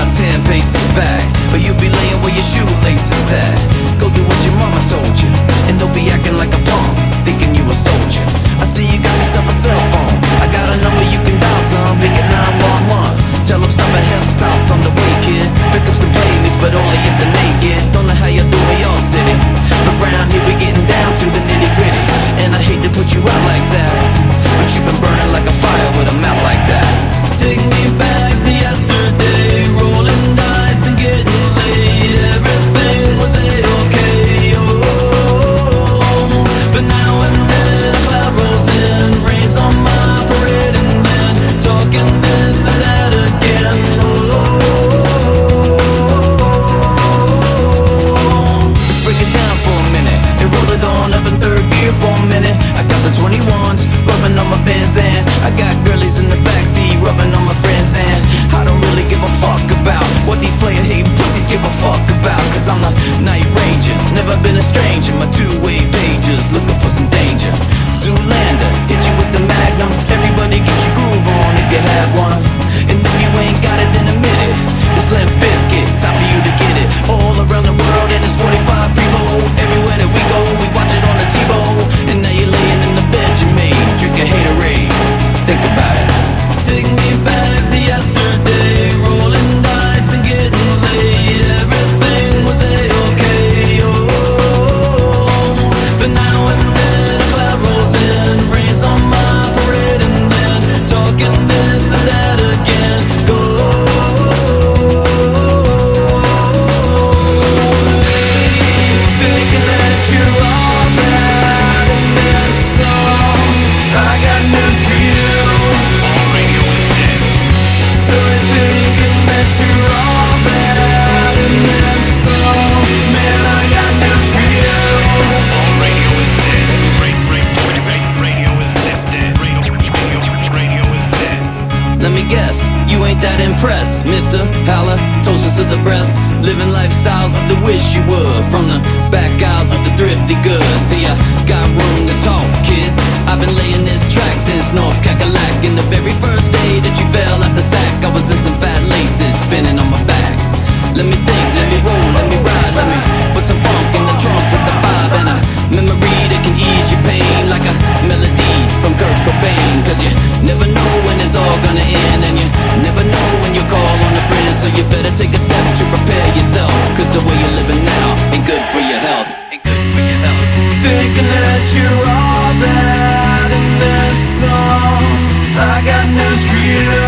10 paces back, but you'll be laying where your shoelaces at. Go do what your mama told you, and don't be acting like a punk, thinking you a soldier. I see you got yourself a cell phone. I got a number you can dial some. Pick it 911. Tell them stop at Hef's house on the way, kid. Pick up some playmates, but only if they're naked. Don't know how you do in your city, but round here we getting down to the nitty gritty. And I hate to put you out like that, but you've been burning like a fire with a mouth like that. Take me back to yesterday, rolling dice and getting laid. Everything was a-okay, oh. But now and then a cloud rolls in, rains on my parade, and then talking this and that again, oh. Let's break it down for a minute and roll it on up in third gear for a minute. I got the 21s rubbing on my Benz, and I got girlies in the backseat rubbing on my friends, and I don't really give a fuck about what these player hating pussies give a fuck about, cause I'm the night ranger, never been a stranger. My two-way pagers looking for some danger. Zoolander, hit you with the magnum. Everybody get your groove on if you have one, and if you ain't got it then admit it. It's Limp Bizkit, time for you to get it. All around the world and it's 45 pre-roll. Everywhere that we go, we watch it on the TiVo. And now you're laying in the bed you made, drinking haterade. Think about it. Take me back to yesterday, rolling dice and getting laid. Everything was a-okay, oh. But now and then a cloud rolls in, rains on my parade, and then talking this and that again. Go. Thinking that you're all that in this song. I got news for you. So you're thinking that you're all that in this song. Man, I got news for you. Radio is dead. Radio is dead. Radio is dead. Let me guess, you ain't that impressed, mister. Halitosis of the breath, living lifestyles of the wish you would, from the back aisles of the thrifty goods. See, I got room to talk, kid. I've been laying this track since North Cackalack. And the very first day that you fell out the sack, I was in some fat laces spinning on my back. Let me think, let me roll, let me ride, let me put some funk in the trunk, drop the vibe, and a memory that can ease your pain, like a melody from Kurt Cobain. Cause you never know when it's all gonna end, and you never know when you call on a friend. So you better take a step to prepare yourself, cause the way you're living now ain't good for your health. Thinking that you're all that in this song. I got news for you.